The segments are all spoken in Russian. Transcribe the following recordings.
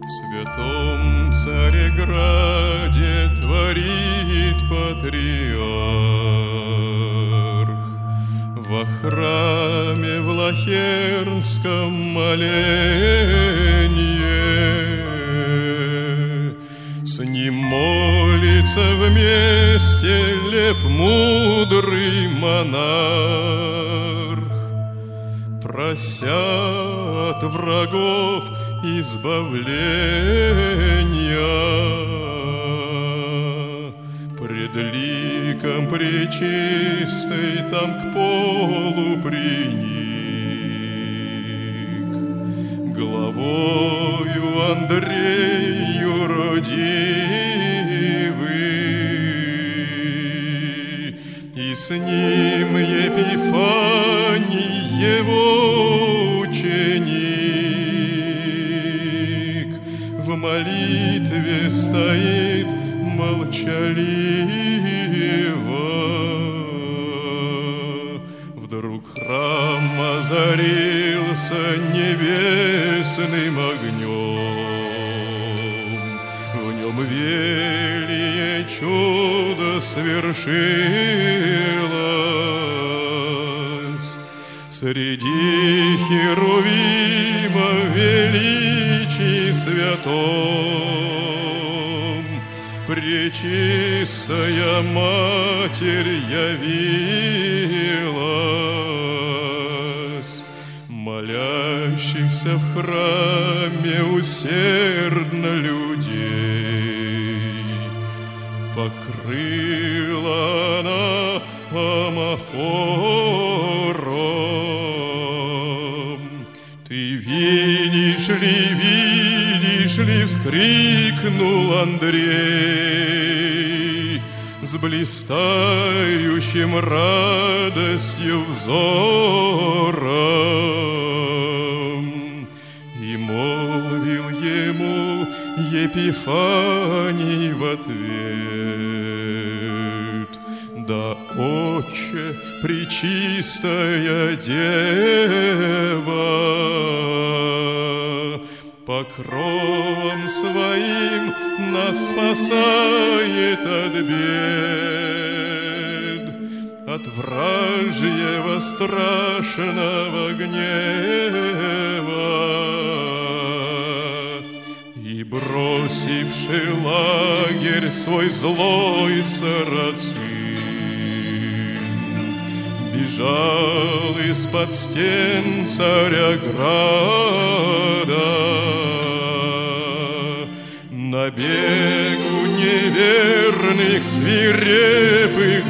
святом Цареграде творит патриарх. Во храме Влахернском моленье, с ним молится вместе лев мудрый монарх, прося от врагов избавления. Пред ликом пречистой там к полу приник, главою Андрею родивый, и с ним Епифаний его ученик, в молитве стоит молчаливо. Вдруг храм озарился небесным огнем, в нем велие чудо свершилось. Среди херувима величий святом пречистая Матерь явилась, молящихся в храме усердно людей покрыла она амафором. Ты видишь ли, вскрикнул Андрей, с блистающим радостью взором, и молвил ему Епифаний в ответ: да, Отче, пречистая Дева, покровом своим нас спасает от бед, от вражьего страшного гнева. И бросивший лагерь свой злой сарацин, бежал из-под стен Цареграда, на бегу неверных свирепых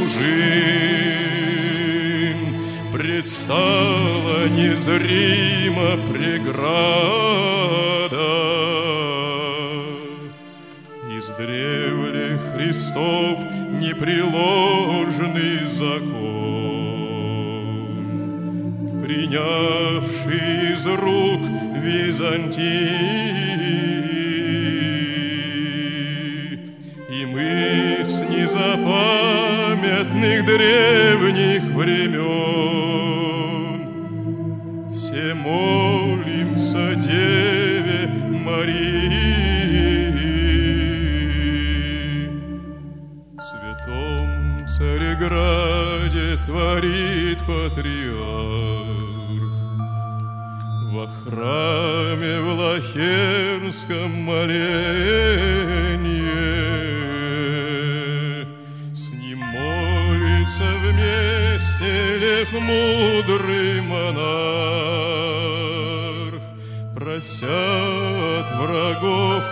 дружин предстала незримо преграда. Издревле Христов непреложный закон, принявший из рук Византии, и мы с незапамятных древних времен все молимся Деве Марии. В святом Цареграде творит патриарх, во храме Влахернском моленье, с ним молится вместе лев мудрый монарх, прося от врагов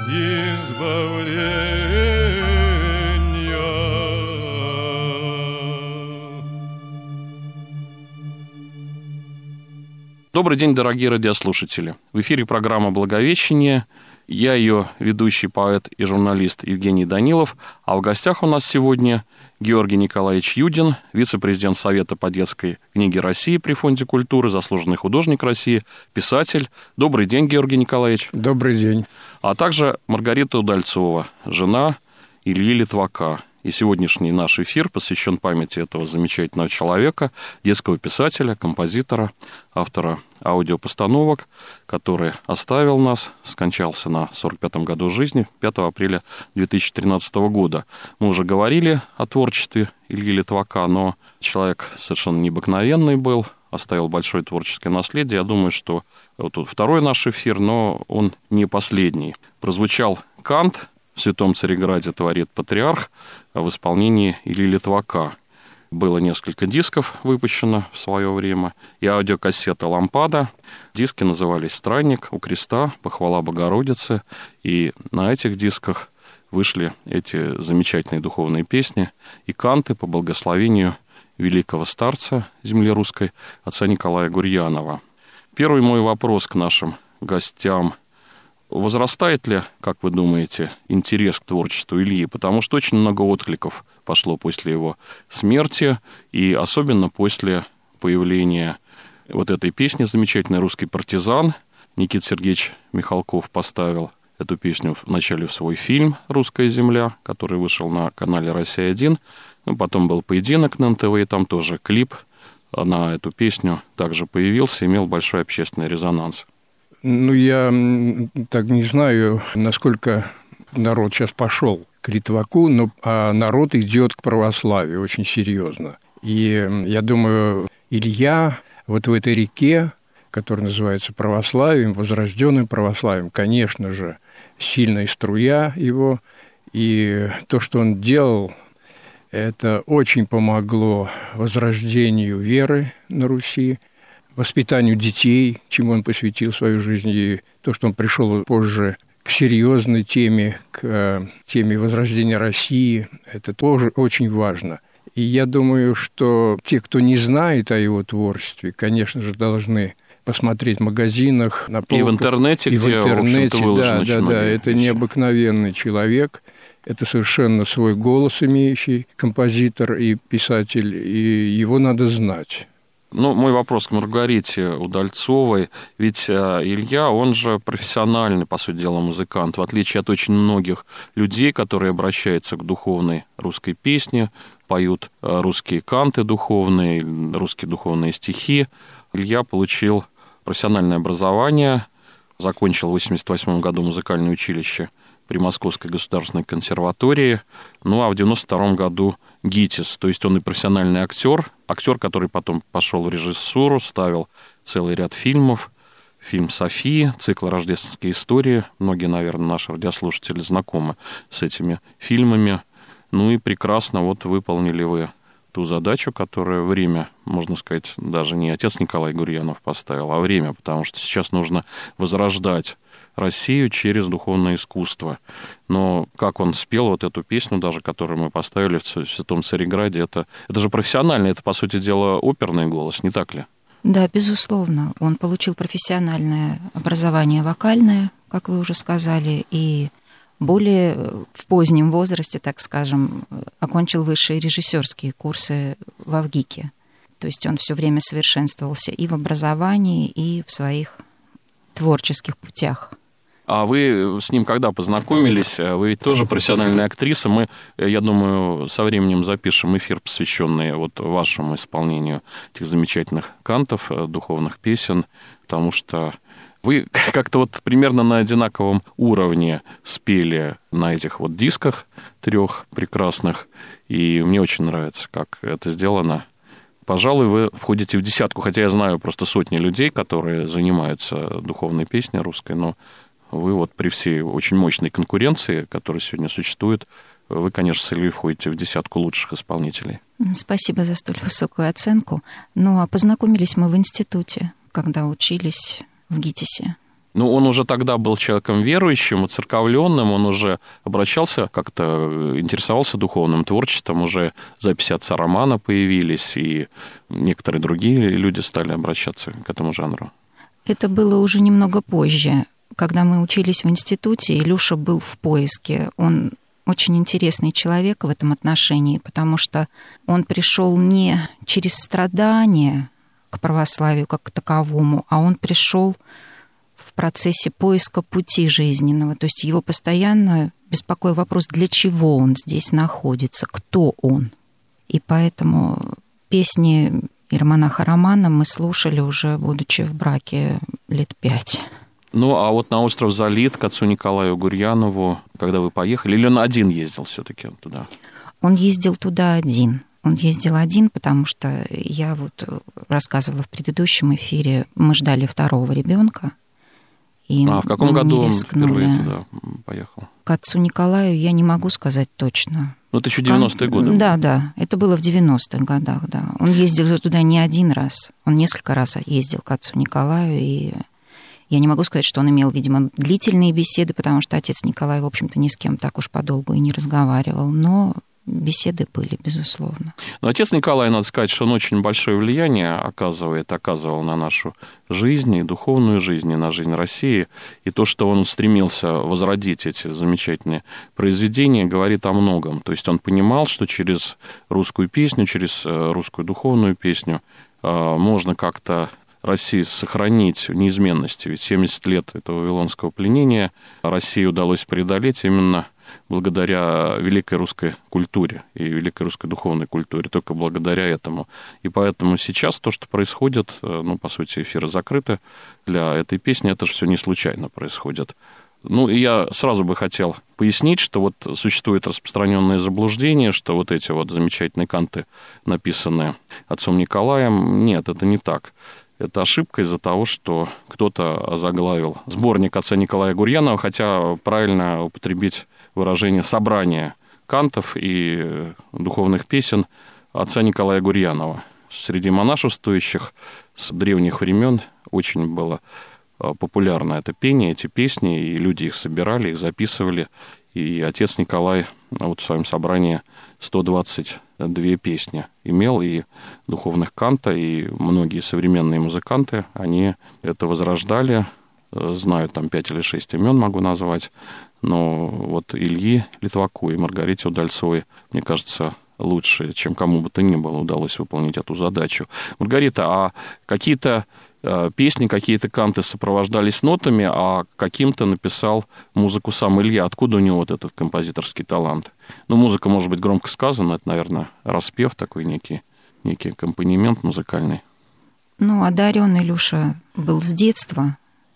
избавления. Добрый день, дорогие радиослушатели. В эфире программа «Благовещение». Я ее ведущий поэт и журналист Евгений Данилов. А в гостях у нас сегодня Георгий Николаевич Юдин, вице-президент Совета по детской книге России при Фонде культуры, заслуженный художник России, писатель. Добрый день, Георгий Николаевич. Добрый день. А также Маргарита Удальцова, жена Ильи Литвака, И сегодняшний наш эфир посвящен памяти этого замечательного человека, детского писателя, композитора, автора аудиопостановок, который оставил нас, скончался на 45-м году жизни, 5 апреля 2013 года. Мы уже говорили о творчестве Ильи Литвака, но человек совершенно необыкновенный был, оставил большое творческое наследие. Я думаю, что вот тут второй наш эфир, но он не последний. Прозвучал кант «В Святом Цареграде творит патриарх» в исполнении Ильи Литвака. Было несколько дисков выпущено в свое время, и аудиокассета «Лампада». Диски назывались «Странник», «У креста», «Похвала Богородицы». И на этих дисках вышли эти замечательные духовные песни и канты по благословению великого старца земли русской, отца Николая Гурьянова. Первый мой вопрос к нашим гостям. Возрастает ли, как вы думаете, интерес к творчеству Ильи? Потому что очень много откликов пошло после его смерти, и особенно после появления вот этой песни замечательной «Русский партизан». Никита Сергеевич Михалков поставил эту песню вначале в свой фильм «Русская земля», который вышел на канале «Россия-1». Потом был поединок на НТВ, и там тоже клип на эту песню также появился, имел большой общественный резонанс. Я так не знаю, насколько народ сейчас пошел к Литваку, но народ идет к православию очень серьезно. И я думаю, Илья вот в этой реке, которая называется православием, возрожденным православием, конечно же, сильная струя его, и то, что он делал, это очень помогло возрождению веры на Руси, воспитанию детей, чему он посвятил свою жизнь, и то, что он пришел позже к серьезной теме, к теме возрождения России, это тоже очень важно. И я думаю, что те, кто не знает о его творчестве, конечно же, должны посмотреть в магазинах, на полках. И в интернете, где, в общем-то, выложено. Да, это необыкновенный человек. Это совершенно свой голос имеющий композитор и писатель, и его надо знать. Мой вопрос к Маргарите Удальцовой. Ведь Илья, он же профессиональный, по сути дела, музыкант, в отличие от очень многих людей, которые обращаются к духовной русской песне, поют русские канты духовные, русские духовные стихи. Илья получил профессиональное образование, закончил в 1988 году музыкальное училище при Московской государственной консерватории, а в 1992 году ГИТИС, то есть он и профессиональный актер, который потом пошел в режиссуру, ставил целый ряд фильмов, фильм «София», цикл «Рождественские истории», многие, наверное, наши радиослушатели знакомы с этими фильмами, и прекрасно выполнили вы ту задачу, которую время, можно сказать, даже не отец Николай Гурьянов поставил, а время, потому что сейчас нужно возрождать Россию через духовное искусство. Но как он спел эту песню, даже которую мы поставили в Святом Цареграде, это же профессионально, это, по сути дела, оперный голос, не так ли? Да, безусловно. Он получил профессиональное образование вокальное, как вы уже сказали, и более в позднем возрасте, так скажем, окончил высшие режиссерские курсы в ВГИКе. То есть он все время совершенствовался и в образовании, и в своих творческих путях. А вы с ним когда познакомились? Вы ведь тоже профессиональная актриса. Мы, я думаю, со временем запишем эфир, посвященный вашему исполнению этих замечательных кантов, духовных песен, потому что вы как-то примерно на одинаковом уровне спели на этих дисках 3 прекрасных, и мне очень нравится, как это сделано. Пожалуй, вы входите в 10, хотя я знаю просто сотни людей, которые занимаются духовной песней русской, но вы при всей очень мощной конкуренции, которая сегодня существует, вы, конечно, с Ильей входите в 10 лучших исполнителей. Спасибо за столь высокую оценку. А познакомились мы в институте, когда учились в ГИТИСе. Он уже тогда был человеком верующим, уцерковленным, он уже обращался, как-то интересовался духовным творчеством, уже записи отца Романа появились, и некоторые другие люди стали обращаться к этому жанру. Это было уже немного позже. Когда мы учились в институте, Илюша был в поиске. Он очень интересный человек в этом отношении, потому что он пришел не через страдания к православию как к таковому, а он пришел в процессе поиска пути жизненного. То есть его постоянно беспокоил вопрос, для чего он здесь находится, кто он. И поэтому песни иеромонаха Романа мы слушали уже, будучи в браке, лет 5. Ну, а вот на остров Залит к отцу Николаю Гурьянову, когда вы поехали, или он один ездил все-таки туда? Он ездил туда один. Он ездил один, потому что я вот рассказывала в предыдущем эфире, мы ждали второго ребенка. В каком году он впервые туда поехал? К отцу Николаю я не могу сказать точно. Ну, это еще 90-е годы. Да, это было в 90-х годах, да. Он ездил туда не один раз, он несколько раз ездил к отцу Николаю, и я не могу сказать, что он имел, видимо, длительные беседы, потому что отец Николай, в общем-то, ни с кем так уж подолгу и не разговаривал, но беседы были, безусловно. Но отец Николай, надо сказать, что он очень большое влияние оказывал на нашу жизнь, и духовную жизнь, и на жизнь России. И то, что он стремился возродить эти замечательные произведения, говорит о многом. То есть он понимал, что через русскую песню, через русскую духовную песню можно как-то России сохранить в неизменности. Ведь 70 лет этого вавилонского пленения России удалось преодолеть именно благодаря великой русской культуре и великой русской духовной культуре, только благодаря этому. И поэтому сейчас то, что происходит, по сути, эфиры закрыты для этой песни, это же все не случайно происходит. И я сразу бы хотел пояснить, что вот существует распространенное заблуждение, что вот эти вот замечательные канты, написанные отцом Николаем, нет, это не так. Это ошибка из-за того, что кто-то озаглавил сборник отца Николая Гурьянова, хотя правильно употребить выражение «собрание кантов и духовных песен отца Николая Гурьянова». Среди монашествующих с древних времен очень было популярно это пение, эти песни, и люди их собирали, их записывали. И отец Николай вот в своем собрании 122 песни имел, и духовных канта, и многие современные музыканты, они это возрождали. Знаю, там 5 или 6 имен могу назвать, но вот Ильи Литваку и Маргарите Удальцовой, мне кажется, лучше, чем кому бы то ни было, удалось выполнить эту задачу. Маргарита, а какие-то песни, какие-то канты сопровождались нотами, а каким-то написал музыку сам Илья. Откуда у него вот этот композиторский талант? Музыка, может быть, громко сказана, это, наверное, распев такой, некий аккомпанемент музыкальный. Одарён Илюша был с детства,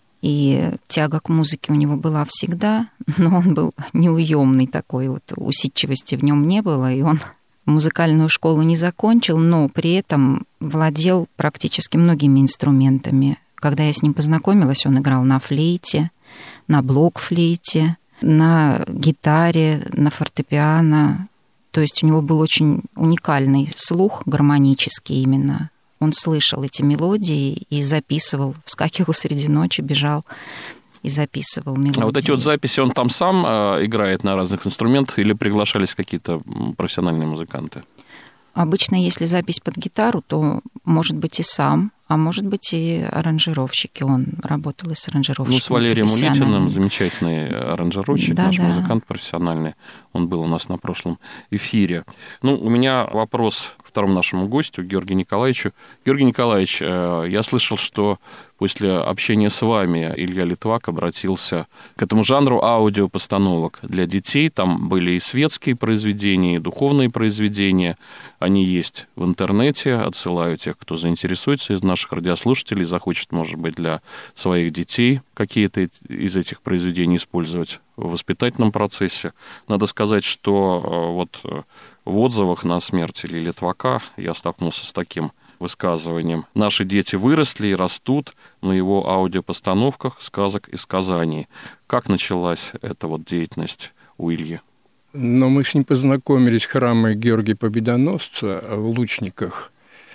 и тяга к музыке у него была всегда, но он был неуемный такой, вот усидчивости в нем не было, и он музыкальную школу не закончил, но при этом владел практически многими инструментами. Когда я с ним познакомилась, он играл на флейте, на блокфлейте, на гитаре, на фортепиано. То есть у него был очень уникальный слух, гармонический именно. Он слышал эти мелодии и записывал, вскакивал среди ночи, бежал и записывал мелодии. А вот эти вот записи он там сам играет на разных инструментах или приглашались какие-то профессиональные музыканты? Обычно, если запись под гитару, то, может быть, и сам, а может быть, и аранжировщики. Он работал и с аранжировщиками. С Валерием Улитиным, замечательный аранжировщик, наш музыкант профессиональный. Он был у нас на прошлом эфире. У меня вопрос к второму нашему гостю, Георгию Николаевичу. Георгий Николаевич, я слышал, что после общения с вами Илья Литвак обратился к этому жанру аудиопостановок для детей. Там были и светские произведения, и духовные произведения. Они есть в интернете. Отсылаю тех, кто заинтересуется из наших радиослушателей, захочет, может быть, для своих детей какие-то из этих произведений использовать в воспитательном процессе. Надо сказать, что вот в отзывах на смерть Ильи Литвака я столкнулся с таким высказыванием. Наши дети выросли и растут на его аудиопостановках сказок и сказаний. Как началась эта вот деятельность у Ильи? Мы с ним познакомились в храме Георгия Победоносца в Лучниках,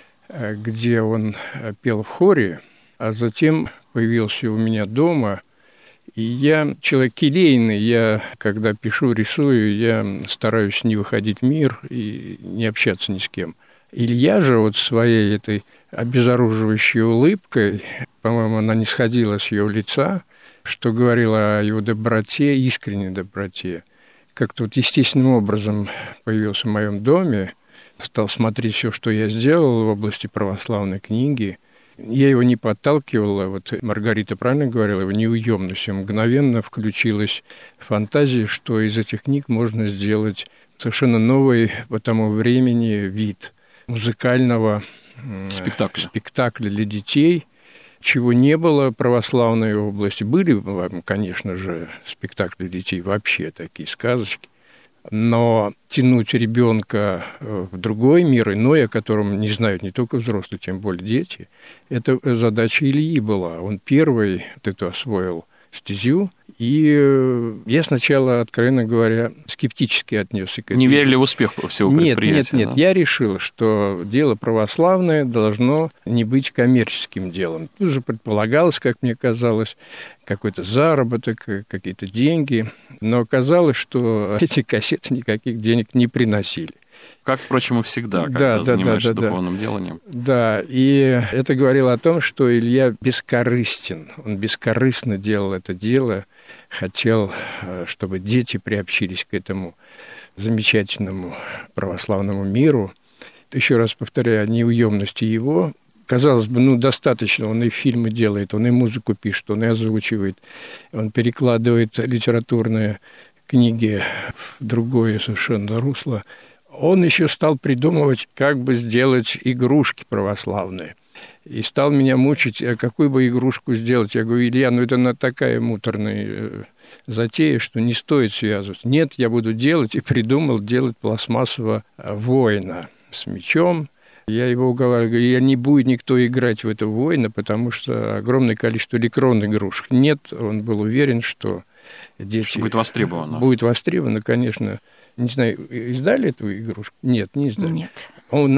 где он пел в хоре, а затем появился у меня дома. И я человек келейный, я, когда пишу, рисую, я стараюсь не выходить в мир и не общаться ни с кем. Илья же вот своей этой обезоруживающей улыбкой, по-моему, она не сходила с его лица, что говорило о его доброте, искренней доброте. Как-то вот естественным образом появился в моем доме, стал смотреть все, что я сделал в области православной книги, Я его не подталкивала, вот Маргарита правильно говорила, его неуемность, мгновенно включилась фантазия, что из этих книг можно сделать совершенно новый по тому времени вид музыкального спектакля для детей, чего не было в православной области. Были, конечно же, спектакли для детей вообще, такие сказочки, но тянуть ребенка в другой мир, иной, о котором не знают не только взрослые, тем более дети, это задача Ильи была. Он первый вот эту освоил стезю, и я сначала, откровенно говоря, скептически отнесся к этому. Не верили в успех всего предприятия? Нет. Я решил, что дело православное должно не быть коммерческим делом. Тут же предполагалось, как мне казалось, какой-то заработок, какие-то деньги. Но оказалось, что эти кассеты никаких денег не приносили. Как, впрочем, и всегда, когда занимаешься духовным деланием. Да, и это говорило о том, что Илья бескорыстен. Он бескорыстно делал это дело, хотел, чтобы дети приобщились к этому замечательному православному миру. Еще раз повторяю, о неуемности его. Казалось бы, достаточно, он и фильмы делает, он и музыку пишет, он и озвучивает, он перекладывает литературные книги в другое совершенно русло. Он еще стал придумывать, как бы сделать игрушки православные. И стал меня мучить, а какую бы игрушку сделать. Я говорю: Илья, это такая муторная затея, что не стоит связываться. Нет, я буду делать, и придумал делать пластмассового воина с мечом. Я его уговариваю, говорю: не будет никто играть в этого воина, потому что огромное количество электронных игрушек. Нет, он был уверен, что дети... Что будет востребовано. Будет востребовано, конечно. Не знаю, издали эту игрушку? Нет, не издали. Нет. Он,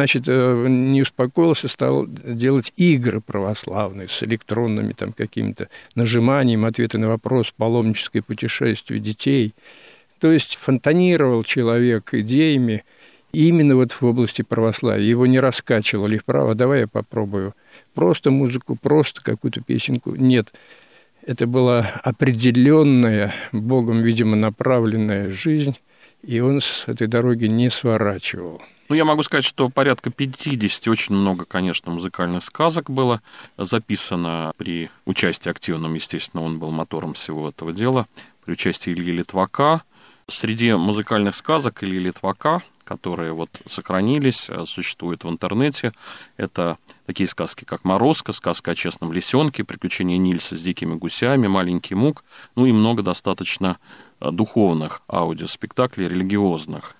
не успокоился, стал делать игры православные с электронными какими-то нажиманием, ответы на вопрос, паломническое путешествие детей. То есть фонтанировал человек идеями именно в области православия. Его не раскачивали вправо: давай я попробую просто музыку, просто какую-то песенку. Нет. Это была определенная, Богом, видимо, направленная жизнь, и он с этой дороги не сворачивал. Я могу сказать, что порядка 50, очень много, конечно, музыкальных сказок было записано при участии активном, естественно, он был мотором всего этого дела, при участии Ильи Литвака. Среди музыкальных сказок Ильи Литвака, которые сохранились, существуют в интернете, это такие сказки, как «Морозко», сказка о честном лисенке, «Приключения Нильса с дикими гусями», «Маленький Мук», и много достаточно духовных аудиоспектаклей, религиозных.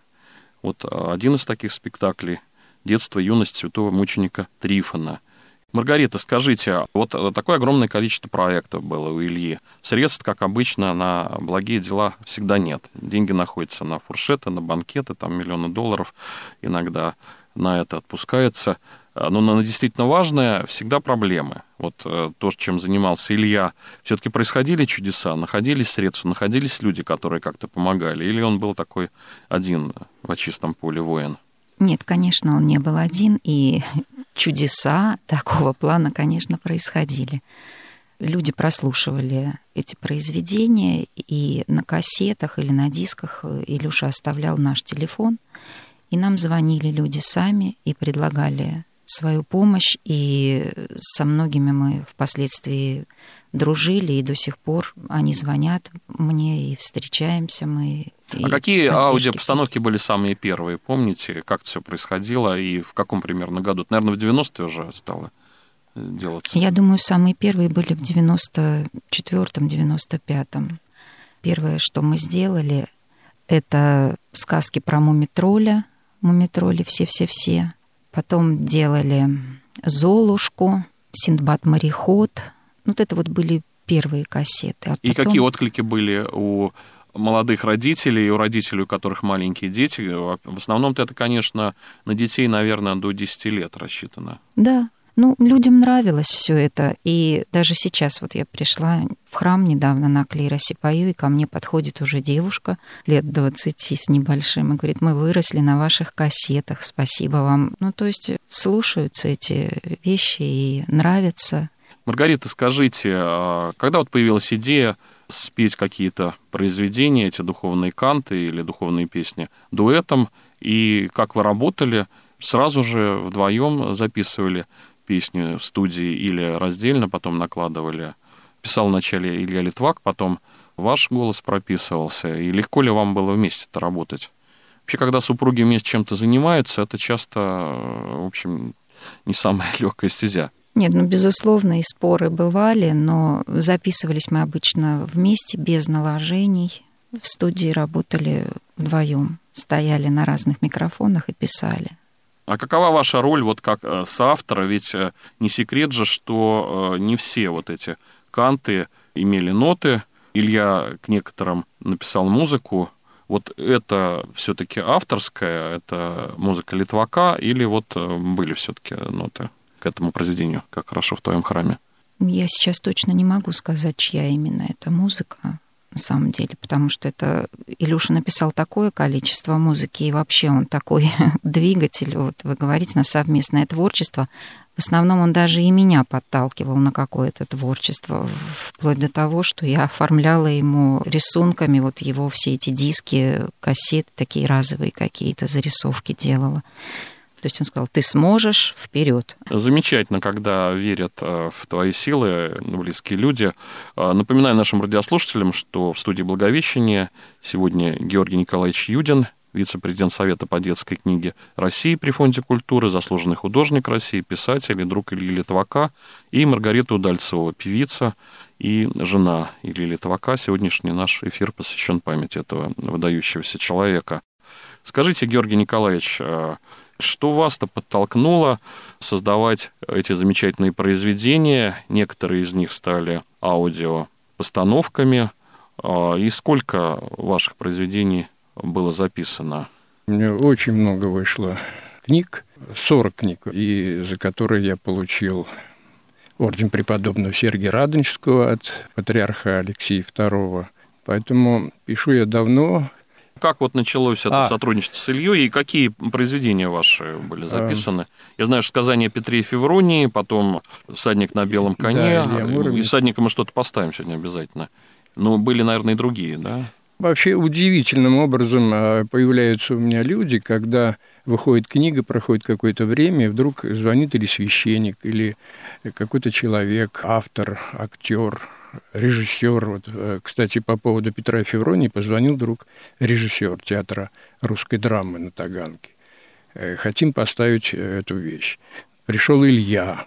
Один из таких спектаклей «Детство и юность святого мученика Трифона». Маргарита, скажите, такое огромное количество проектов было у Ильи. Средств, как обычно, на благие дела всегда нет. Деньги находятся на фуршеты, на банкеты, миллионы долларов иногда на это отпускается. Но на действительно важное всегда проблемы. То, чем занимался Илья, все-таки происходили чудеса, находились средства, находились люди, которые как-то помогали, или он был такой один в чистом поле воин? Нет, конечно, он не был один, и чудеса такого плана, конечно, происходили. Люди прослушивали эти произведения, и на кассетах или на дисках Илюша оставлял наш телефон, и нам звонили люди сами и предлагали свою помощь, и со многими мы впоследствии дружили, и до сих пор они звонят мне, и встречаемся мы. А какие аудиопостановки были самые первые? Помните, как это все происходило и в каком примерно году? Наверное, в 90-е уже стало делаться. Я думаю, самые первые были в 94-м, 95-м. Первое, что мы сделали, это сказки про Мумитроля, Мумитроли все-все-все. Потом делали Золушку, Синдбад-мореход. Это были первые кассеты. И какие отклики были у молодых родителей, и у родителей, у которых маленькие дети? В основном-то это, конечно, на детей, наверное, до 10 лет рассчитано. Да. Людям нравилось все это. И даже сейчас я пришла в храм недавно на клиросе пою, и ко мне подходит уже девушка лет 20 с небольшим и говорит: мы выросли на ваших кассетах, спасибо вам. То есть слушаются эти вещи и нравятся. Маргарита, скажите, когда появилась идея спеть какие-то произведения, эти духовные канты или духовные песни дуэтом, и как вы работали? Сразу же вдвоем записывали песни в студии или раздельно, потом накладывали? Писал вначале Илья Литвак, потом ваш голос прописывался. И легко ли вам было вместе-то работать? Вообще, когда супруги вместе чем-то занимаются, это часто, в общем, не самая легкая стезя. Нет, безусловно, и споры бывали, но записывались мы обычно вместе, без наложений. В студии работали вдвоем, стояли на разных микрофонах и писали. А какова ваша роль вот как соавтора? Ведь не секрет же, что не все вот эти канты имели ноты. Илья к некоторым написал музыку. Вот это все-таки авторская, это музыка Литвака, или вот были все-таки ноты к этому произведению, как «Хорошо в твоем храме»? Я сейчас точно не могу сказать, чья именно эта музыка, на самом деле, потому что это Илюша написал такое количество музыки, и вообще он такой двигатель, вот вы говорите, на совместное творчество. В основном он даже и меня подталкивал на какое-то творчество, вплоть до того, что я оформляла ему рисунками вот его все эти диски, кассеты, такие разовые какие-то зарисовки делала. То есть он сказал, ты сможешь, вперед. Замечательно, когда верят в твои силы близкие люди. Напоминаю нашим радиослушателям, что в студии «Благовещения» сегодня Георгий Николаевич Юдин, вице-президент Совета по детской книге России при Фонде культуры, заслуженный художник России, писатель и друг Ильи Литвака, и Маргарита Удальцова, певица и жена Ильи Литвака. Сегодняшний наш эфир посвящен памяти этого выдающегося человека. Скажите, Георгий Николаевич, что вас-то подтолкнуло создавать эти замечательные произведения? Некоторые из них стали аудиопостановками. И сколько ваших произведений было записано? У меня очень много вышло книг, 40 книг, и за которые я получил орден преподобного Сергия Радонежского от патриарха Алексея II. Поэтому пишу я давно. Как вот началось это сотрудничество с Ильей, и какие произведения ваши были записаны? Я знаю, что «Сказание о Петре и Февронии», потом «Всадник на белом коне», и «Всадника» мы что-то поставим сегодня обязательно. Но были, наверное, и другие, да? Вообще удивительным образом появляются у меня люди, когда выходит книга, проходит какое-то время, и вдруг звонит или священник, или какой-то человек, автор, актер, режиссер. Вот, кстати, по поводу Петра и Февронии позвонил друг режиссер театра русской драмы на Таганке. Хотим поставить эту вещь. Пришел Илья.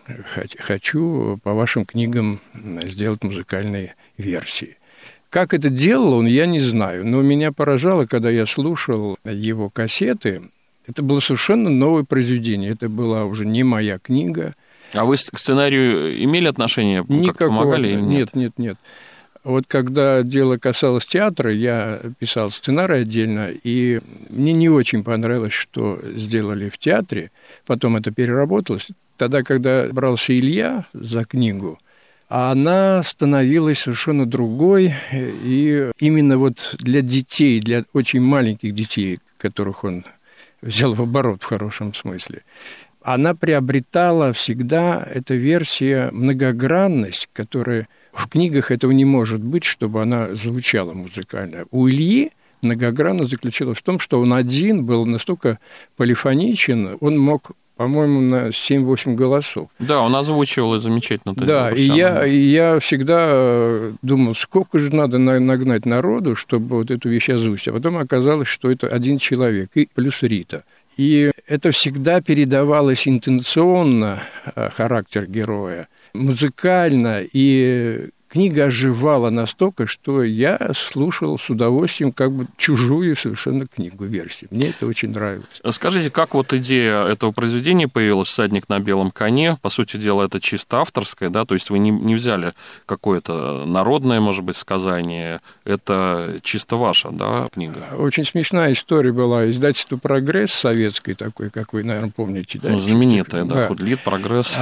Хочу по вашим книгам сделать музыкальные версии. Как это делал он, я не знаю. Но меня поражало, когда я слушал его кассеты. Это было совершенно новое произведение. Это была уже не моя книга. А вы к сценарию имели отношение? Никакого. Как помогали или нет? Нет. Вот когда дело касалось театра, я писал сценарий отдельно, и мне не очень понравилось, что сделали в театре. Потом это переработалось. Тогда, когда брался Илья за книгу, она становилась совершенно другой. И именно вот для детей, для очень маленьких детей, которых он взял в оборот в хорошем смысле, она приобретала всегда, эта версия, многогранность, которая в книгах этого не может быть, чтобы она звучала музыкально. У Ильи многогранность заключалась в том, что он один был настолько полифоничен, он мог, по-моему, на 7-8 голосов. Да, он озвучивал и замечательно. Да, и я всегда думал, сколько же надо нагнать народу, чтобы вот эту вещь озвучить. А потом оказалось, что это один человек, и плюс Рита. И это всегда передавалось интонационно, характер героя, музыкально, и книга оживала настолько, что я слушал с удовольствием как бы чужую совершенно книгу, версию. Мне это очень нравилось. Скажите, как вот идея этого произведения появилась, «Всадник на белом коне»? По сути дела, это чисто авторское, да? То есть вы не взяли какое-то народное, может быть, сказание. Это чисто ваша, да, книга? Очень смешная история была. Издательство «Прогресс» советское такое, как вы, наверное, помните. Да? Знаменитое, да, «Худлит», «Прогресс»,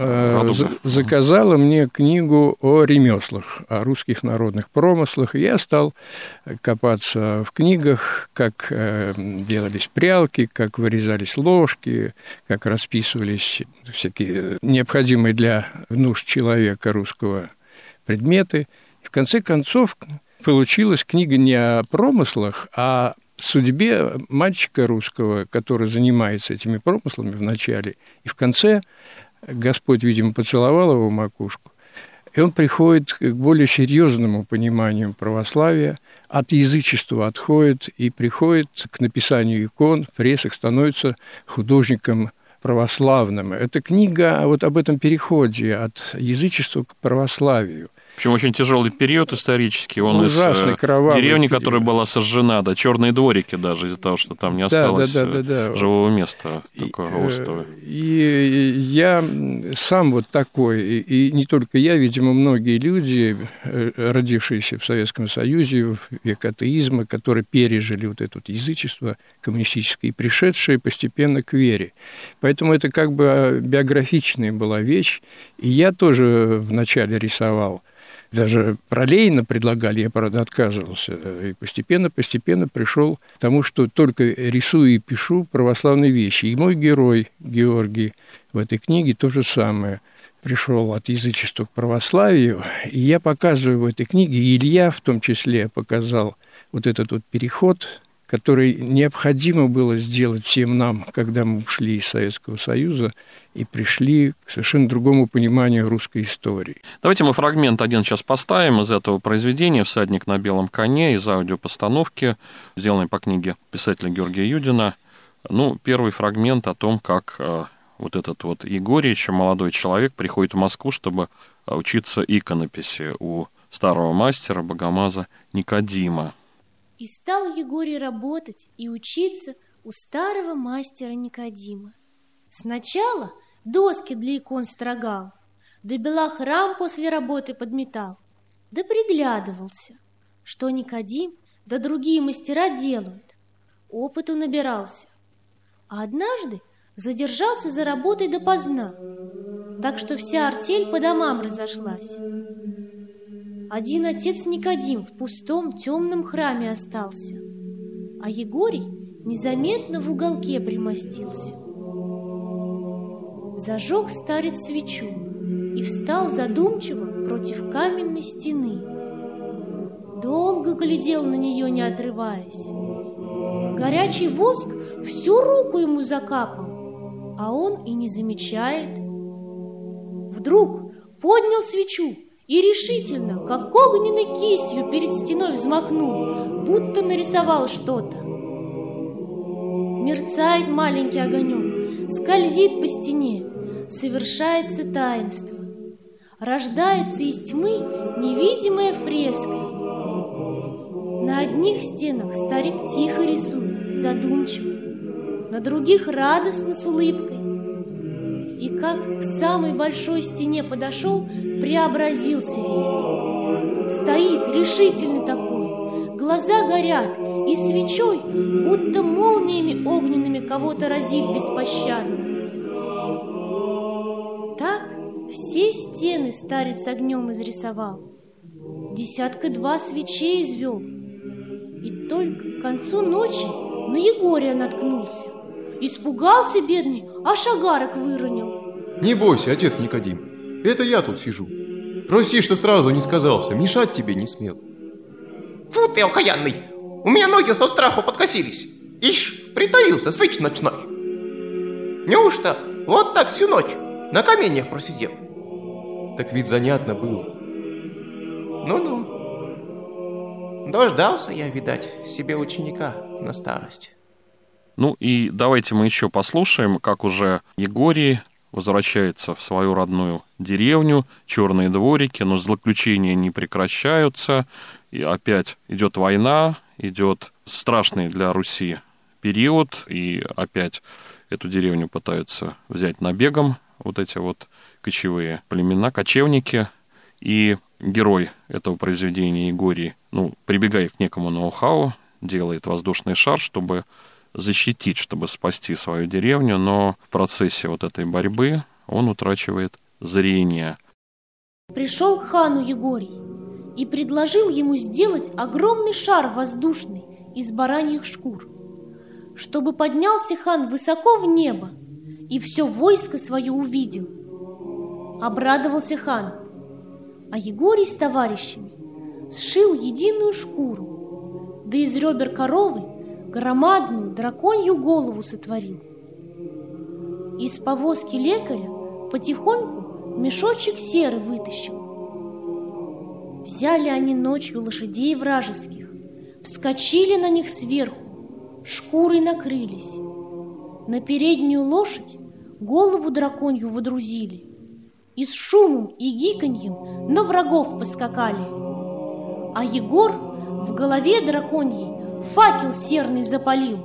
заказала мне книгу о ремеслах, о русских народных промыслах. И я стал копаться в книгах, как делались прялки, как вырезались ложки, как расписывались всякие необходимые для нужд человека русского предметы. И в конце концов получилась книга не о промыслах, а о судьбе мальчика русского, который занимается этими промыслами в начале, и в конце Господь, видимо, поцеловал его в макушку, и он приходит к более серьезному пониманию православия, от язычества отходит и приходит к написанию икон, фресок, становится художником православным. Это книга вот об этом переходе от язычества к православию. Причем очень тяжелый период исторический. Он ужасный, из кровавый деревни, период, которая была сожжена, да, черные дворики даже из-за того, что там не осталось живого места, такого острова. И я сам вот такой, и не только я, видимо, многие люди, родившиеся в Советском Союзе, в век атеизма, которые пережили вот это вот язычество коммунистическое и пришедшие постепенно к вере. Поэтому это как бы биографичная была вещь, и я тоже вначале рисовал. Даже параллельно предлагали, я, правда, отказывался. И постепенно пришел к тому, что только рисую и пишу православные вещи. И мой герой Георгий в этой книге то же самое. Пришел от язычества к православию. И я показываю в этой книге, и Илья в том числе показал вот этот вот переход, который необходимо было сделать всем нам, когда мы ушли из Советского Союза и пришли к совершенно другому пониманию русской истории. Давайте мы фрагмент один сейчас поставим из этого произведения «Всадник на белом коне» из аудиопостановки, сделанной по книге писателя Георгия Юдина. Первый фрагмент о том, как вот этот вот Егорий, еще молодой человек, приходит в Москву, чтобы учиться иконописи у старого мастера, богомаза Никодима. И стал Егорий работать и учиться у старого мастера Никодима. Сначала доски для икон строгал, да бела храм после работы подметал, да приглядывался, что Никодим да другие мастера делают. Опыту набирался. А однажды задержался за работой допоздна, так что вся артель по домам разошлась. Один отец Никодим в пустом темном храме остался, а Егорий незаметно в уголке примостился. Зажег старец свечу и встал задумчиво против каменной стены. Долго глядел на нее, не отрываясь. Горячий воск всю руку ему закапал, а он и не замечает. Вдруг поднял свечу и решительно, как огненной кистью перед стеной взмахнул, будто нарисовал что-то. Мерцает маленький огонек, скользит по стене, совершается таинство. Рождается из тьмы невидимая фреска. На одних стенах старик тихо рисует, задумчиво, на других радостно с улыбкой. И как к самой большой стене подошел, преобразился весь. Стоит решительный такой, глаза горят, и свечой, будто молниями огненными, кого-то разит беспощадно. Так все стены старец огнем изрисовал, 10-2 свечей извел, и только к концу ночи на Егория наткнулся. Испугался бедный, аж огарок выронил. Не бойся, отец Никодим, это я тут сижу. Проси, что сразу не сказался, мешать тебе не смел. Фу ты, окаянный! У меня ноги со страху подкосились. Ишь, притаился сыч ночной. Неужто вот так всю ночь на каменьях просидел? Так ведь занятно было. Ну-ну. Дождался я, видать, себе ученика на старость. И давайте мы еще послушаем, как уже Егорий возвращается в свою родную деревню, черные дворики, но злоключения не прекращаются, и опять идет война, идет страшный для Руси период, и опять эту деревню пытаются взять набегом вот эти вот кочевые племена, кочевники, и герой этого произведения Егорий, прибегает к некому ноу-хау, делает воздушный шар, чтобы защитить, чтобы спасти свою деревню, но в процессе вот этой борьбы он утрачивает зрение. Пришел к хану Егорий и предложил ему сделать огромный шар воздушный из бараньих шкур, чтобы поднялся хан высоко в небо и все войско свое увидел. Обрадовался хан, а Егорий с товарищами сшил единую шкуру, да из ребер коровы громадную драконью голову сотворил. Из повозки лекаря потихоньку мешочек серы вытащил. Взяли они ночью лошадей вражеских, вскочили на них сверху, шкурой накрылись. На переднюю лошадь голову драконью водрузили и с шумом и гиканьем на врагов поскакали. А Егор в голове драконьей факел серный запалил.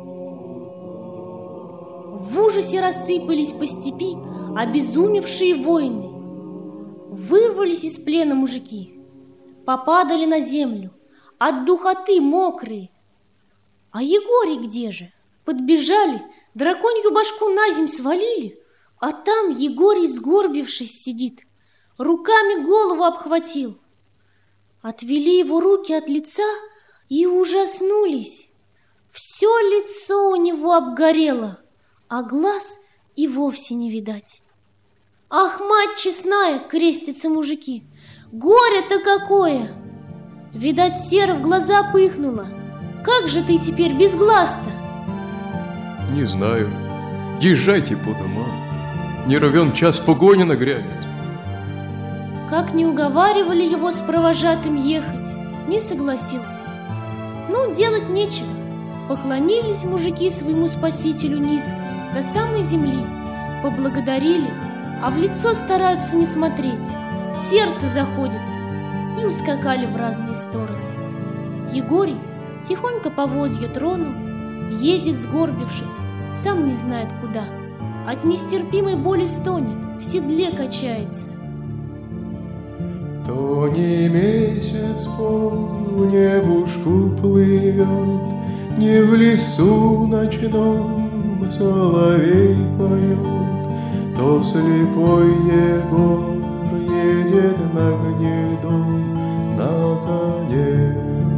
В ужасе рассыпались по степи обезумевшие воины. Вырвались из плена мужики, попадали на землю, от духоты мокрые. А Егорий где же? Подбежали, драконью башку на земь свалили, а там Егорий, сгорбившись, сидит, руками голову обхватил. Отвели его руки от лица и ужаснулись. Все лицо у него обгорело, а глаз и вовсе не видать. Ах, мать честная, крестятся мужики, горе-то какое! Видать, сера в глаза пыхнула. Как же ты теперь без глаз-то? Не знаю. Езжайте по домам. Не равен час погоня нагрянет. Как не уговаривали его с провожатым ехать, не согласился. Ну, делать нечего. Поклонились мужики своему спасителю низко, до самой земли, поблагодарили, а в лицо стараются не смотреть, сердце заходится, и ускакали в разные стороны. Егорий тихонько поводья тронул, едет, сгорбившись, сам не знает куда. От нестерпимой боли стонет, в седле качается. То не месяц по небушку плывет, не в лесу ночном соловей поет, то слепой Егор едет на гнедо на коне.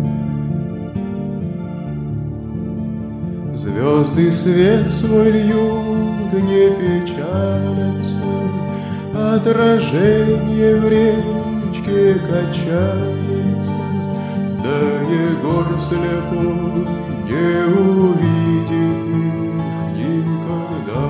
Звезды свет свой льют, не печалятся, отражение в речке качается, да Егор слепой не увидит их никогда.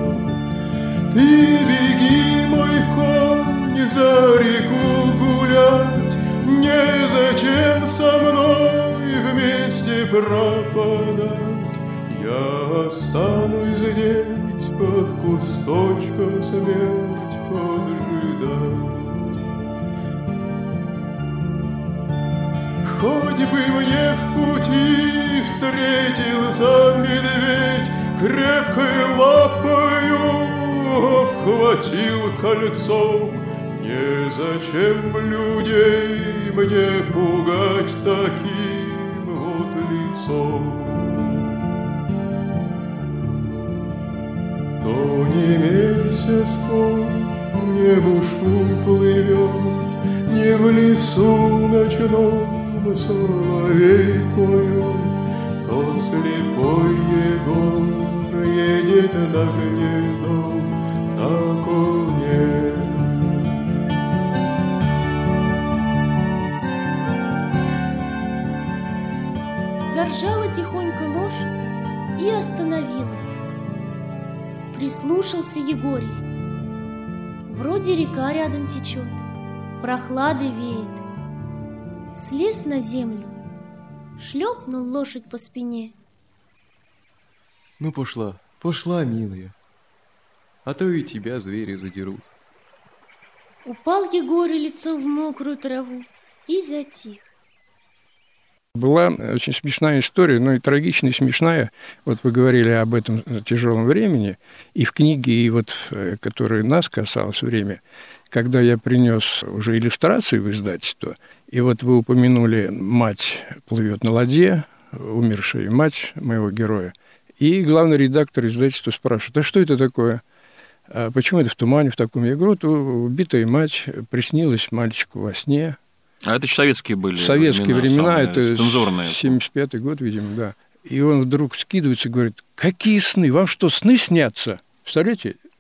Ты беги, мой конь, за реку гулять, незачем со мной вместе пропадать. Я останусь здесь под кусточком смерть поджидать. Хоть бы мне в пути встретился медведь, крепкой лапою обхватил кольцом. Незачем людей мне пугать таким вот лицом. То не месяц по небушку плывет, не в лесу ночном соловей поет, то слепой Егор едет на гнедо на коне. Заржала тихонько лошадь и остановилась. Прислушался Егорий. Вроде река рядом течет, прохладой веет. Слез на землю, шлепнул лошадь по спине. Ну, пошла, милая, а то и тебя звери задерут. Упал Егорий лицом в мокрую траву и затих. Была очень смешная история, но и трагичная, и смешная. Вот вы говорили об этом тяжелом времени, и в книге, и вот, которая нас касалась время, когда я принес уже иллюстрации в издательство, и вот вы упомянули, мать плывет на ладье, умершая мать моего героя, и главный редактор издательства спрашивает: а что это такое? А почему это в тумане в таком? Я говорю: вот убитая мать приснилась мальчику во сне. А это же советские были. Советские времена, это цензурные. 75-й год, видимо, да. И он вдруг скидывается и говорит: какие сны? Вам что, сны снятся? Представляете?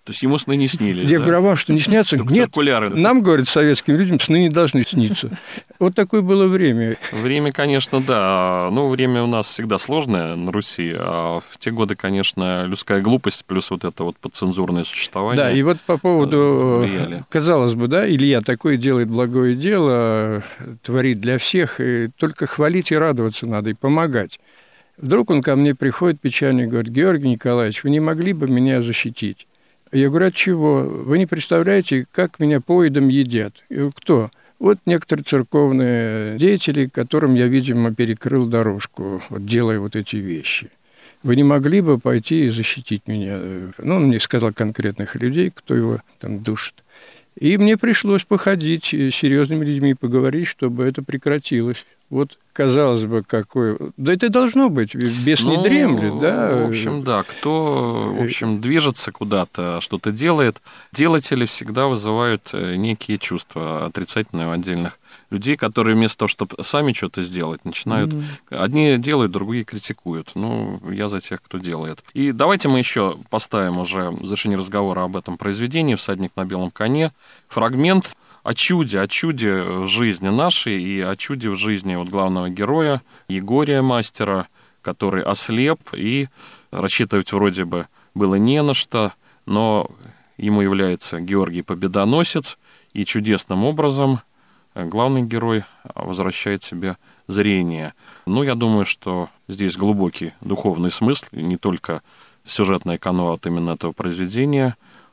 То есть ему сны не снились, Я да? говорю, а вам что, не снятся? Только Нет, циркуляры. нам, говорят, советским людям сны не должны сниться. Вот такое было время. Время, конечно, да. Ну, время у нас всегда сложное на Руси. А в те годы, конечно, людская глупость плюс вот это вот подцензурное существование. Да, и вот по поводу, влияли. казалось бы, да, Илья такое делает благое дело, творит для всех, и только хвалить и радоваться надо, и помогать. Вдруг он ко мне приходит печально и говорит: Георгий Николаевич, вы не могли бы меня защитить? Я говорю: от чего? Вы не представляете, как меня поедом едят. Я говорю: кто? Вот некоторые церковные деятели, которым я, видимо, перекрыл дорожку, вот, делая вот эти вещи. Вы не могли бы пойти и защитить меня? Ну, он мне сказал конкретных людей, кто его там душит. И мне пришлось походить с серьезными людьми, поговорить, чтобы это прекратилось. Вот, казалось бы, какое... Да это должно быть, бес не дремлет, да? В общем, да, кто, в общем, движется куда-то, что-то делает, делатели всегда вызывают некие чувства отрицательные у отдельных людей, которые вместо того, чтобы сами что-то сделать, начинают... Одни делают, другие критикуют. Ну, я за тех, кто делает. И давайте мы еще поставим уже в завершении разговора об этом произведении «Всадник на белом коне» фрагмент о чуде в жизни нашей и о чуде в жизни вот главного героя Егория Мастера, который ослеп, и рассчитывать вроде бы было не на что, но ему является Георгий Победоносец, и чудесным образом главный герой возвращает себе зрение. Ну, я думаю, что здесь глубокий духовный смысл, не только сюжетная канва от именно этого произведения,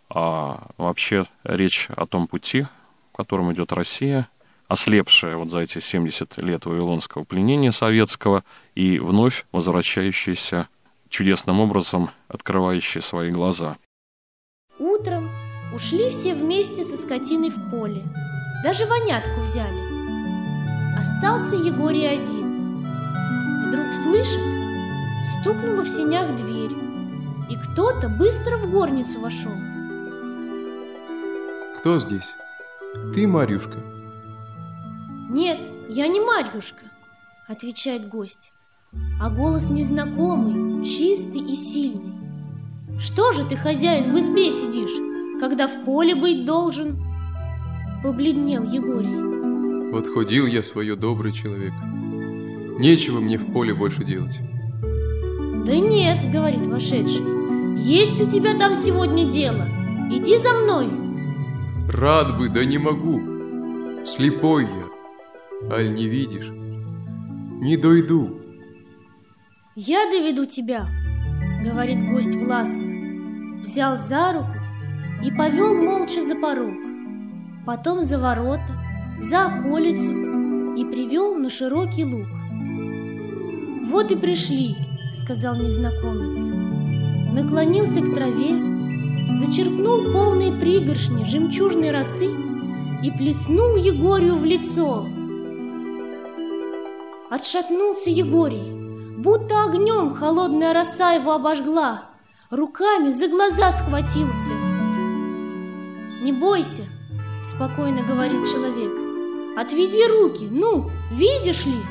а вообще речь о том пути, в котором идет Россия, ослепшая вот за эти 70 лет вавилонского пленения советского и вновь возвращающаяся чудесным образом, открывающая свои глаза. Утром ушли все вместе со скотиной в поле. Даже вонятку взяли. Остался Егорий один. Вдруг слышит, стукнула в сенях дверь, и кто-то быстро в горницу вошел. Кто здесь? Ты, Марьюшка? Нет, я не Марьюшка, отвечает гость, а голос незнакомый, чистый и сильный. Что же ты, хозяин, в избе сидишь, когда в поле быть должен? Побледнел Егорий. Вот ходил я свое, добрый человек. Нечего мне в поле больше делать. Да нет, говорит вошедший, есть у тебя там сегодня дело. Иди за мной. Рад бы, да не могу. Слепой я, аль не видишь? Не дойду. Я доведу тебя, говорит гость властно. Взял за руку и повел молча за порог, потом за ворота, за околицу и привел на широкий луг. Вот и пришли, сказал незнакомец. Наклонился к траве, зачерпнул полные пригоршни жемчужной росы и плеснул Егорию в лицо. Отшатнулся Егорий, будто огнем холодная роса его обожгла, руками за глаза схватился. Не бойся, спокойно говорит человек, отведи руки, ну, видишь ли?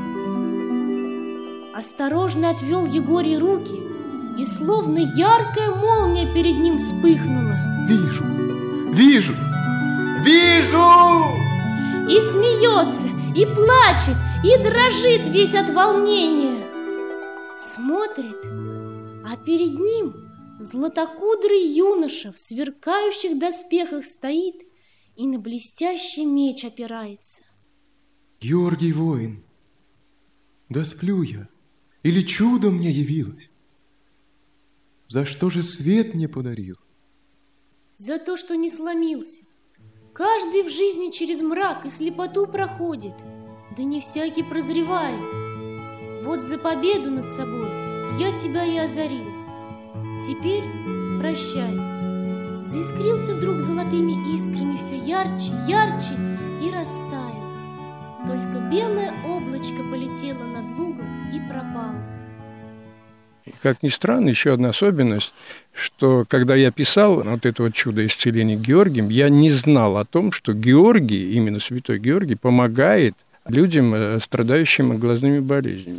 Осторожно отвел Егорий руки, и словно яркая молния перед ним вспыхнула. Вижу, вижу, вижу! И смеется, и плачет, и дрожит весь от волнения. Смотрит, а перед ним златокудрый юноша в сверкающих доспехах стоит и на блестящий меч опирается. Георгий воин, да сплю я, или чудо мне явилось? За что же свет мне подарил? За то, что не сломился. Каждый в жизни через мрак и слепоту проходит, да не всякий прозревает. Вот за победу над собой я тебя и озарил. Теперь прощай. Заискрился вдруг золотыми искрами все ярче, ярче и растаял. Только белое облачко полетело над лугом и пропало. Как ни странно, еще одна особенность, что когда я писал вот это вот чудо исцеления Георгием, я не знал о том, что Георгий, именно святой Георгий, помогает людям, страдающим глазными болезнями.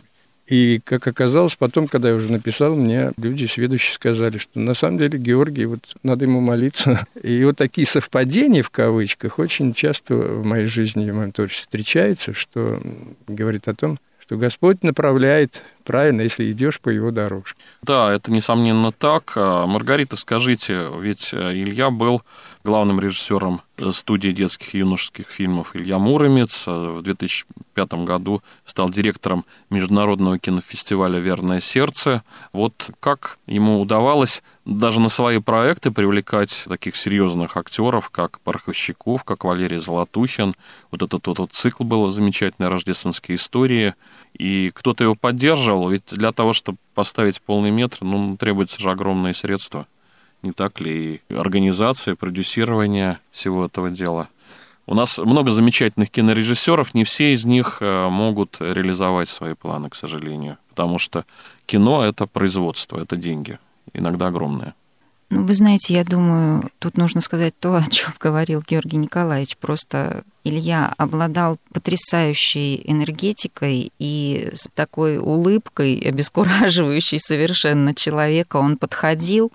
И, как оказалось, потом, когда я уже написал, мне люди сведущие сказали, что на самом деле Георгий, вот надо ему молиться. И вот такие совпадения, в кавычках, очень часто в моей жизни и в моем творчестве встречаются, что говорит о том, что Господь направляет правильно, если идешь по его дорожке. Да, это несомненно так. Маргарита, скажите, ведь Илья был главным режиссером студии детских и юношеских фильмов «Илья Муромец». В 2005 году стал директором международного кинофестиваля «Верное сердце». Вот как ему удавалось даже на свои проекты привлекать таких серьезных актеров, как Пороховщиков, как Валерий Золотухин. Вот этот вот цикл был замечательный «Рождественские истории». И кто-то его поддерживал, ведь для того, чтобы поставить полный метр, требуются же огромные средства. Не так ли? И организация, продюсирование всего этого дела. У нас много замечательных кинорежиссеров, не все из них могут реализовать свои планы, к сожалению. Потому что кино — это производство, это деньги, иногда огромные. Вы знаете, я думаю, тут нужно сказать то, о чем говорил Георгий Николаевич. Просто Илья обладал потрясающей энергетикой и с такой улыбкой, обескураживающей совершенно человека. Он подходил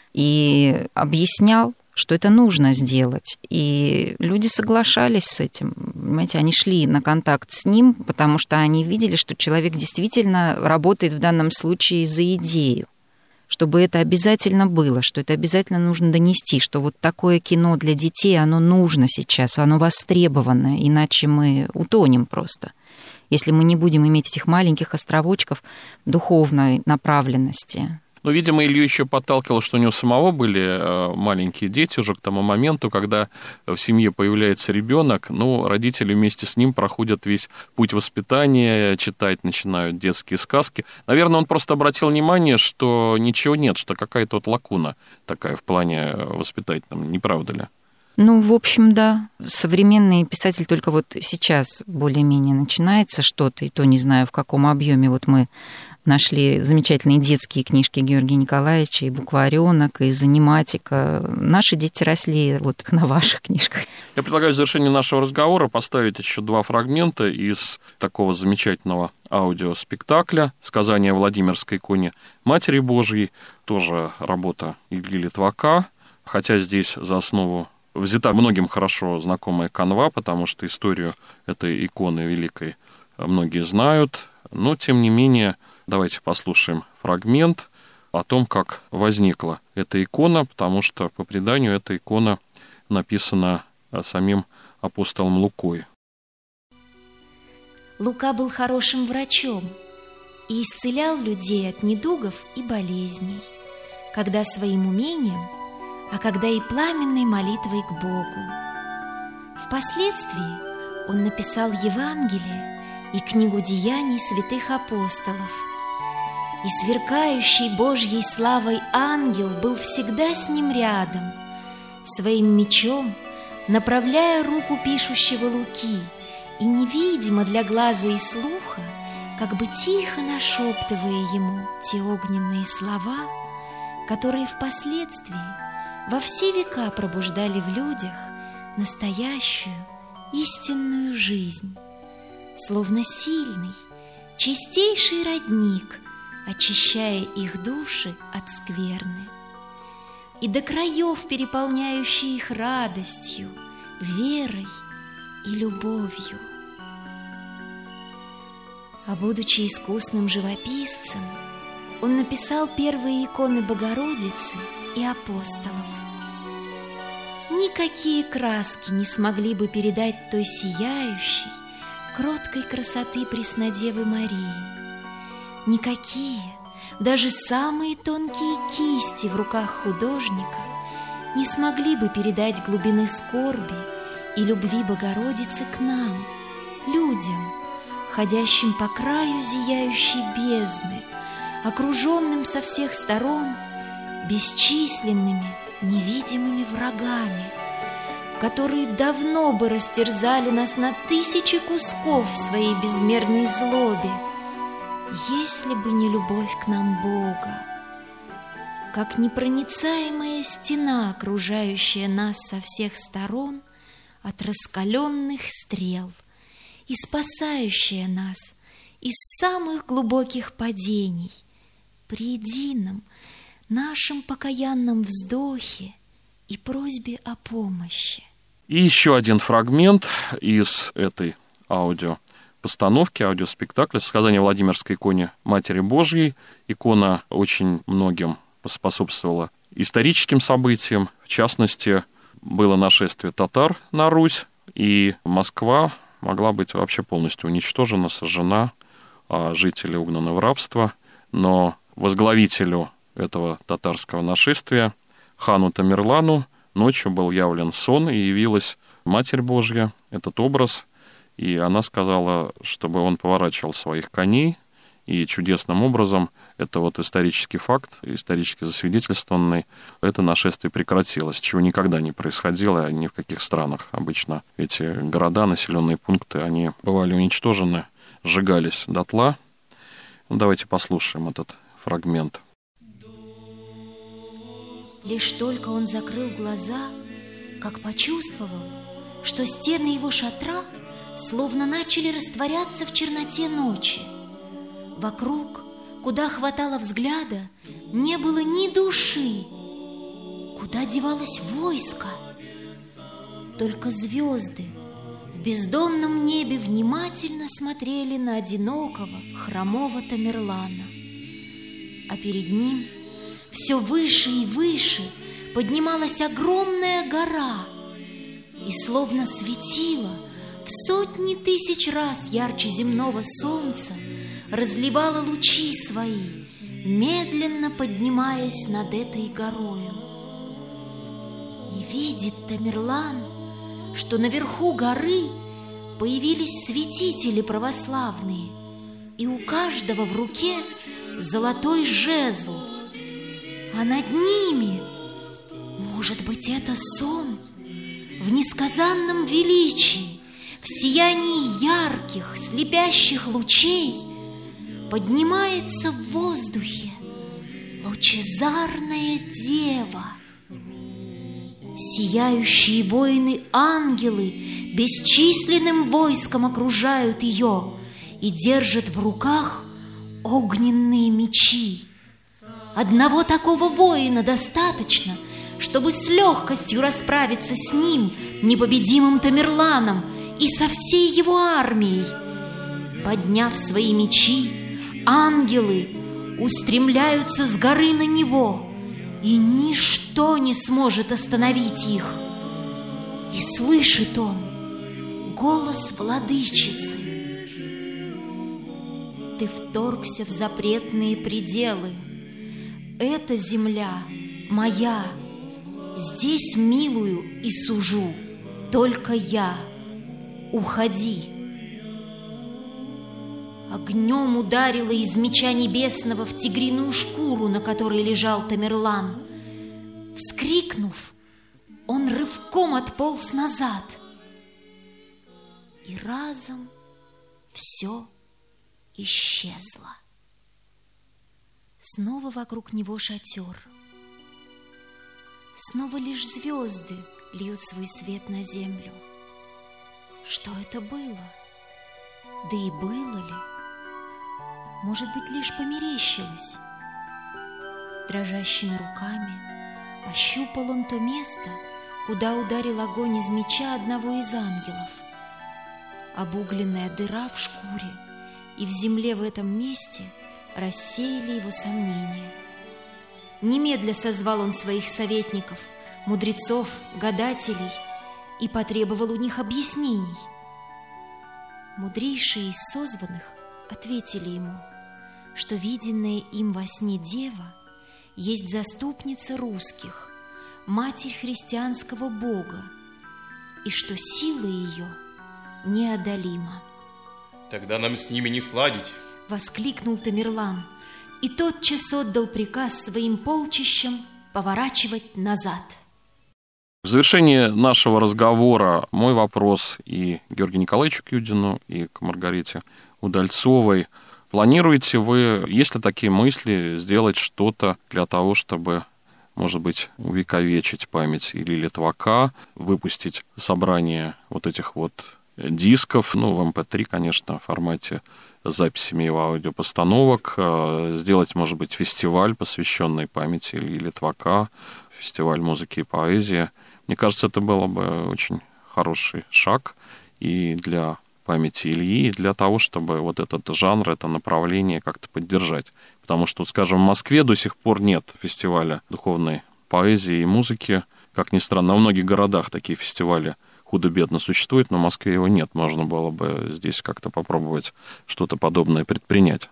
и объяснял, что это нужно сделать. И люди соглашались с этим. Понимаете, они шли на контакт с ним, потому что они видели, что человек действительно работает в данном случае за идею. Чтобы это обязательно было, что это обязательно нужно донести, что вот такое кино для детей, оно нужно сейчас, оно востребовано, иначе мы утонем просто, если мы не будем иметь этих маленьких островочков духовной направленности. Ну, видимо, Илью еще подталкивало, что у него самого были маленькие дети уже к тому моменту, когда в семье появляется ребенок, родители вместе с ним проходят весь путь воспитания, читать начинают детские сказки. Наверное, он просто обратил внимание, что ничего нет, что какая-то вот лакуна такая в плане воспитательном, не правда ли? В общем, да. Современный писатель только вот сейчас более-менее начинается что-то, и то не знаю, в каком объеме. Вот мы нашли замечательные детские книжки Георгия Николаевича, и «Букварёнок», и «Заниматика». Наши дети росли вот на ваших книжках. Я предлагаю в завершении нашего разговора поставить еще 2 фрагмента из такого замечательного аудиоспектакля «Сказание о Владимирской иконе Матери Божьей». Тоже работа Ильи Литвака, хотя здесь за основу взята многим хорошо знакомая канва, потому что историю этой иконы великой многие знают, но, тем не менее, давайте послушаем фрагмент о том, как возникла эта икона, потому что, по преданию, эта икона написана самим апостолом Лукой. Лука был хорошим врачом и исцелял людей от недугов и болезней, когда своим умением, а когда и пламенной молитвой к Богу. Впоследствии он написал Евангелие и книгу деяний святых апостолов. И сверкающий Божьей славой ангел был всегда с ним рядом, своим мечом направляя руку пишущего Луки, и невидимо для глаза и слуха, как бы тихо нашептывая ему те огненные слова, которые впоследствии во все века пробуждали в людях настоящую истинную жизнь, словно сильный, чистейший родник, очищая их души от скверны, и до краев переполняющий их радостью, верой и любовью. А будучи искусным живописцем, он написал первые иконы Богородицы и апостолов. Никакие краски не смогли бы передать той сияющей, кроткой красоты Преснодевы Марии. Никакие, даже самые тонкие кисти в руках художника не смогли бы передать глубины скорби и любви Богородицы к нам, людям, ходящим по краю зияющей бездны, окруженным со всех сторон бесчисленными невидимыми врагами, которые давно бы растерзали нас на тысячи кусков в своей безмерной злобе, если бы не любовь к нам Бога, как непроницаемая стена, окружающая нас со всех сторон от раскаленных стрел и спасающая нас из самых глубоких падений, при едином нашем покаянном вздохе и просьбе о помощи. И еще один фрагмент из этой аудиопостановки, аудиоспектакля «Сказание о Владимирской иконе Матери Божьей». Икона очень многим способствовала историческим событиям. В частности, было нашествие татар на Русь, и Москва могла быть вообще полностью уничтожена, сожжена, а жители угнаны в рабство. Но возглавителю этого татарского нашествия, хану Тамерлану, ночью был явлен сон, и явилась Матерь Божья, этот образ, и она сказала, чтобы он поворачивал своих коней, и чудесным образом, это вот исторический факт, исторически засвидетельствованный, это нашествие прекратилось, чего никогда не происходило ни в каких странах. Обычно эти города, населенные пункты, они бывали уничтожены, сжигались дотла. Давайте послушаем этот фрагмент. Лишь только он закрыл глаза, как почувствовал, что стены его шатра словно начали растворяться в черноте ночи. Вокруг, куда хватало взгляда, не было ни души. Куда девалось войско? Только звезды в бездонном небе внимательно смотрели на одинокого, хромого Тамерлана. А перед ним все выше и выше поднималась огромная гора и словно светила в сотни тысяч раз ярче земного солнца, разливала лучи свои, медленно поднимаясь над этой горою. И видит Тамерлан, что наверху горы появились святители православные, и у каждого в руке золотой жезл, а над ними, может быть, это сон, в несказанном величии, в сиянии ярких, слепящих лучей поднимается в воздухе лучезарная дева. Сияющие воины-ангелы бесчисленным войском окружают ее и держат в руках огненные мечи. Одного такого воина достаточно, чтобы с легкостью расправиться с ним, непобедимым Тамерланом, и со всей его армией. Подняв свои мечи, ангелы устремляются с горы на него, и ничто не сможет остановить их. И слышит он голос владычицы: «Ты вторгся в запретные пределы. Эта земля моя, здесь милую и сужу только я. Уходи». Огнем ударило из меча небесного в тигриную шкуру, на которой лежал Тамерлан. Вскрикнув, он рывком отполз назад. И разом все исчезло. Снова вокруг него шатер. Снова лишь звезды льют свой свет на землю. Что это было? Да и было ли? Может быть, лишь померещилось? Дрожащими руками ощупал он то место, куда ударил огонь из меча одного из ангелов. Обугленная дыра в шкуре и в земле в этом месте рассеяли его сомнения. Немедля созвал он своих советников, мудрецов, гадателей, и потребовал у них объяснений. Мудрейшие из созванных ответили ему, что виденная им во сне дева есть заступница русских, матерь христианского Бога, и что сила ее неодолима. Тогда нам с ними не сладить, — воскликнул Тамерлан, и тотчас отдал приказ своим полчищам поворачивать назад. В завершение нашего разговора мой вопрос и Георгию Николаевичу Юдину, и к Маргарите Удальцовой. Планируете вы, есть ли такие мысли, сделать что-то для того, чтобы, может быть, увековечить память Ильи Литвака, выпустить собрание вот этих вот дисков, в MP3, конечно, в формате записями и аудиопостановок, сделать, может быть, фестиваль, посвященный памяти Ильи Литвака, фестиваль музыки и поэзии. Мне кажется, это было бы очень хороший шаг и для памяти Ильи, и для того, чтобы вот этот жанр, это направление как-то поддержать. Потому что, скажем, в Москве до сих пор нет фестиваля духовной поэзии и музыки. Как ни странно, во многих городах такие фестивали худо-бедно существуют, но в Москве его нет. Можно было бы здесь как-то попробовать что-то подобное предпринять.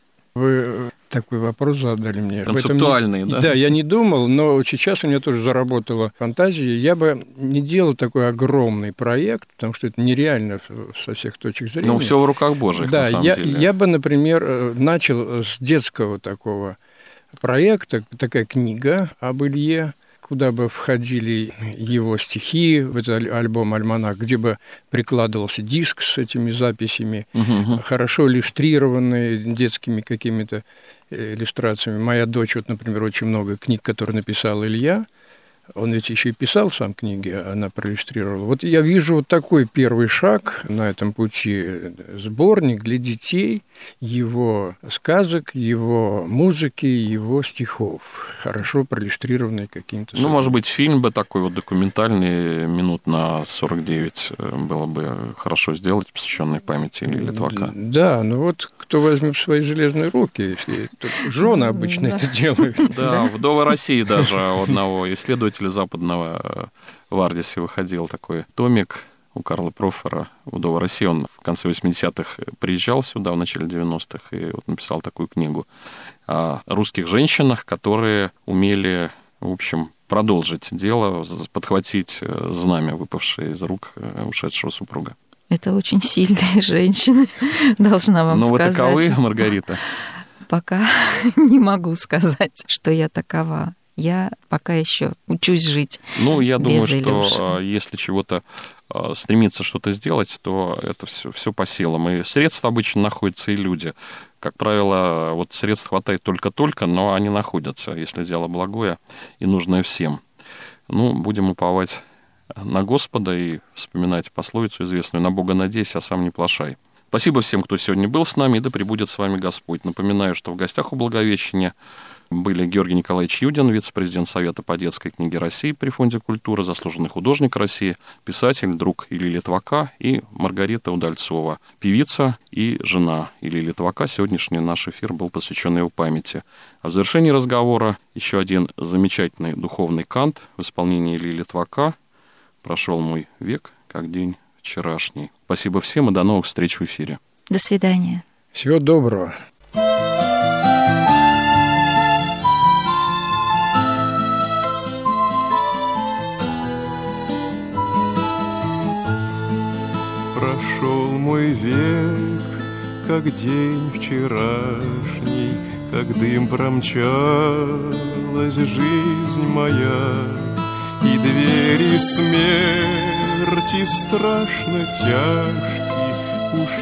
Вы такой вопрос задали мне. Концептуальный, да? Да, я не думал, но сейчас у меня тоже заработала фантазия. Я бы не делал такой огромный проект, потому что это нереально со всех точек зрения. Ну, все в руках Божьих, на самом деле. Я бы, например, начал с детского такого проекта, такая книга об Илье, куда бы входили его стихи, в этот альбом-альманах, где бы прикладывался диск с этими записями, хорошо иллюстрированные детскими какими-то иллюстрациями. Моя дочь, вот, например, очень много книг, которые написал Илья, он ведь еще и писал сам книги, она проиллюстрировала. Вот я вижу вот такой первый шаг на этом пути, сборник для детей, его сказок, его музыки, его стихов, хорошо проиллюстрированные каким-то... может быть, фильм бы такой вот документальный, минут на 49, было бы хорошо сделать, посвященный памяти Ильи Литвака. Да, вот кто возьмет в свои железные руки, если жены обычно это делают. Да, «Вдова России» даже у одного исследователя западного в Ардисе выходил такой томик у Карла Профера «Вдова России». Он в конце 80-х приезжал сюда, в начале 90-х, и вот написал такую книгу о русских женщинах, которые умели, в общем, продолжить дело, подхватить знамя, выпавшее из рук ушедшего супруга. Это очень сильные женщины, должна вам сказать. Ну, вы таковы, Маргарита? Пока не могу сказать, что я такова. Я пока еще учусь жить. Я думаю, без Илюши. Что если чего-то стремиться что-то сделать, то это все по силам. И средства обычно находятся, и люди. Как правило, вот средств хватает только-только, но они находятся, если дело благое и нужное всем. Будем уповать на Господа и вспоминать пословицу известную: «На Бога надейся, а сам не плашай». Спасибо всем, кто сегодня был с нами, и да пребудет с вами Господь. Напоминаю, что в гостях у Благовещения были Георгий Николаевич Юдин, вице-президент Совета по детской книге России при Фонде культуры, заслуженный художник России, писатель, друг Ильи Литвака, и Маргарита Удальцова, певица и жена Ильи Литвака. Сегодняшний наш эфир был посвящен его памяти. А в завершении разговора еще один замечательный духовный кант в исполнении Ильи Литвака «Прошел мой век, как день вчерашний». Спасибо всем и до новых встреч в эфире. До свидания. Всего доброго. Прошел мой век, как день вчерашний, как дым промчалась жизнь моя, и двери смерти страшно тяжкие, уж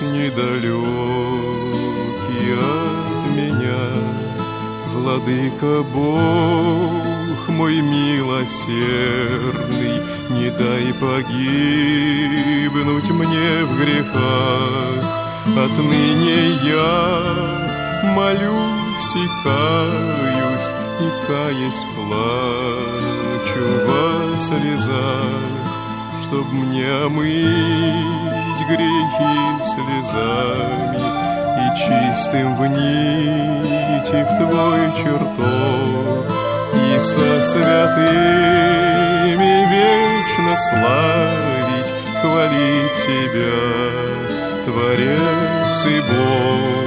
недалеки от меня. Владыка Бог мой милосердный, не дай погибнуть мне в грехах. Отныне я молюсь и каюсь, каясь плачу во слезах, чтоб мне омыть грехи слезами и чистым внити в твой чертог, и со святыми вечно славить, хвалить тебя, Творец и Бог.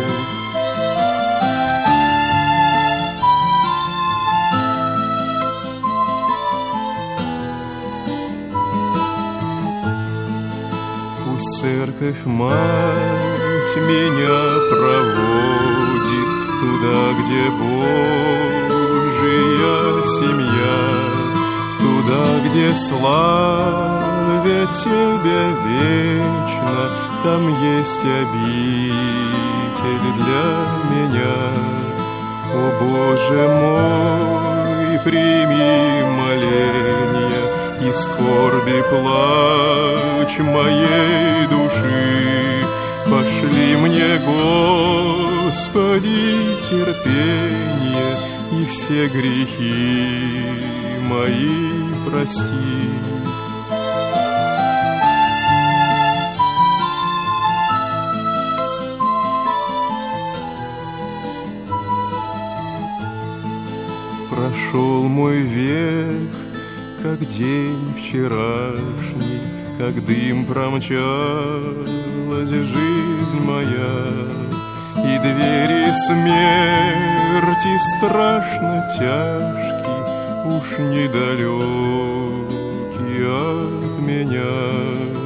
Церковь мать меня проводит туда, где Божия семья, туда, где славят тебя вечно, там есть обитель для меня. О Боже мой, прими моления и скорби плач моей души. Пошли мне, Господи, терпение, и все грехи мои прости. Прошел мой век, как день вчерашний, как дым промчалась жизнь моя, и двери смерти страшно тяжкие, уж недалекие от меня.